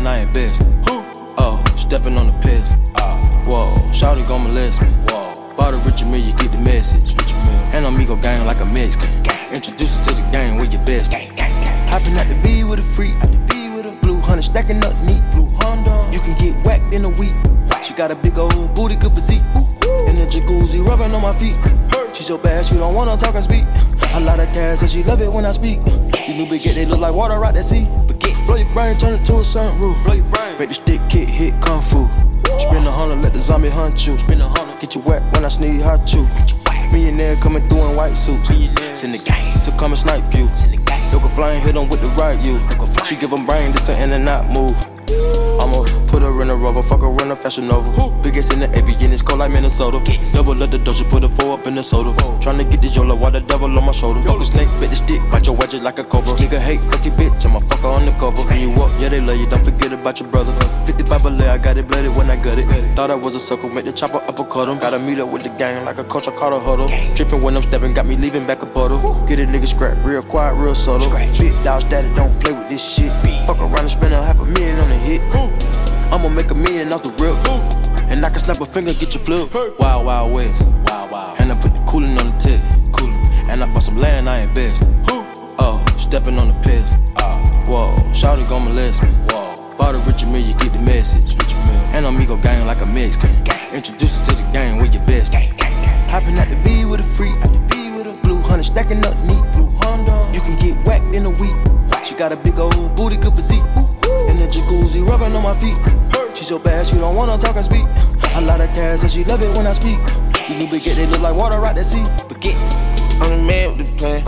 land, I invest. Oh, stepping on the piss. Whoa, shawty gon' molest me. Whoa, bought a richer meal, you get the message. And Amigo gang like a Mexican. Introduce you to the gang with your best. Hopping out the V with a freak. Blue Honda stacking up neat. Blue Honda. You can get whacked in a week. She got a big old booty, good physique. In the jacuzzi, rubbing on my feet. She so bad, she don't wanna talk and speak. A lot of gas, and she love it when I speak. These new baguettes, they look like water out that sea. Blow your brain, turn it to a sunroof. Blow your brain, make the stick kick, hit kung fu. Spin 100, let the zombie hunt you. Get you wet when I sneeze, hot you. Millionaire coming through in white suits. Send the gang to come and snipe you. Yoga flying, hit 'em with the right you. She give 'em brain, this an in and out move. I'ma put her in a Rover, fuck her in a Fashion Nova. Biggest in the AV, and it's cold like Minnesota. Double up the doja, put a 4 up in the soda. Tryna get this YOLO while the devil on my shoulder. Fuck a snake, bit the stick, bite your wedges like a cobra. Nigga hate, fuck your bitch, I'm a fucker on the cover. When you up, yeah they love you, don't forget about your brother. 55 belay, I got it blooded when I got it. Thought I was a sucker, make the chopper uppercut him. Gotta meet up with the gang like a coach, I caught a huddle. Trippin' when I'm steppin', got me leaving back a puddle. Get a nigga scrap, real quiet, real subtle. Big dog daddy, don't play with this shit. Fuck around and spend $500,000 on the hit. I'ma make $1 million off the rip. And I can snap a finger, get your flip. Wild, wild west. And I put the coolin' on the tip. And I bought some land, I invest. Oh, stepping on the piss. Whoa, shawty gon' molest me. Bought a richer meal, you get the message. And Amigo gang like a Mexican. Introduce you to the gang with your best. Hopping out the V with a freak. Blue Honda stacking up neat. Blue Honda. You can get whacked in a week. She got a big old booty, good physique. In the jacuzzi, rubbing on my feet. She so bad, she don't wanna talk and speak. A lot of gas, and she love it when I speak. These new baguettes, they look like water out that sea. Baguettes. I'm the man with the plan.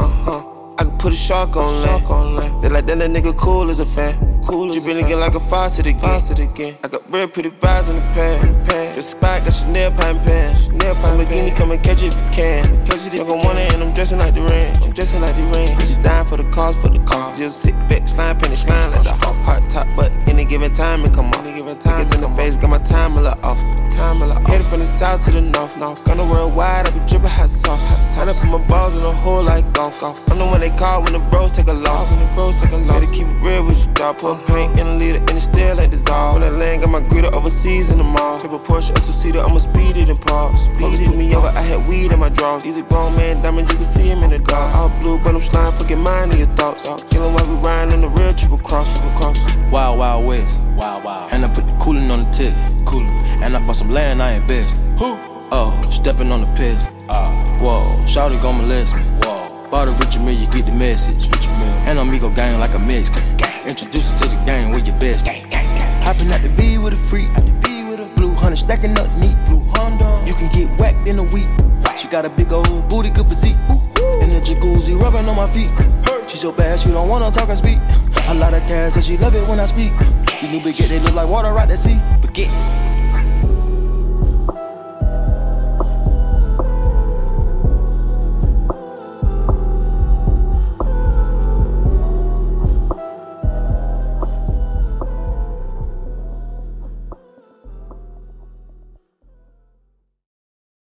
I can put a shark on land. They like that nigga cool as a fan. You been again like a faucet again. I got real pretty vibes in the pan. Just spot, got Chanel pine pants. Lamborghini, come and catch it if you can. Catch it if I want it, and I'm dressing like the rain. She dying for the cause, Zero sit back, slime, penny, slime like the hard top, but any given time it come on. Niggas in the face, got my time a lot off. Headed from the south to the north. Gonna worldwide, I be drippin' hot sauce. Tied up in my balls in a hole like golf. I'm the one they call when the bros take a loss. Better keep it real with you, dog. Put paint in a liter and it still ain't dissolved. When that land got my gritter overseas in the mall. Take a Porsche up to seater, I'ma speed it and park. Put me over, I had weed in my drawers. Easy grown man, diamonds, you can see him in the dark. All blue, but I'm slime, fucking mind in your thoughts. Killin' while we riding on the real triple cross. Wild, wild west. And I put the coolin' on the tip. And I bought some land, I invest. Oh, stepping on the piss. Whoa, shawty gon' molest me. Bought a richer meal, you get the message. And Amigo gang like a Mexican. Introduce you to the gang with your best. Hopping out the V with a freak. Blue Honda stacking up neat. Blue Honda. You can get whacked in a week. She got a big old booty, good physique. In the jacuzzi, rubbing on my feet. She so bad, she don't wanna talk and speak. A lot of gas, and she love it when I speak. These new baguettes, they look like water out that sea. Baguettes.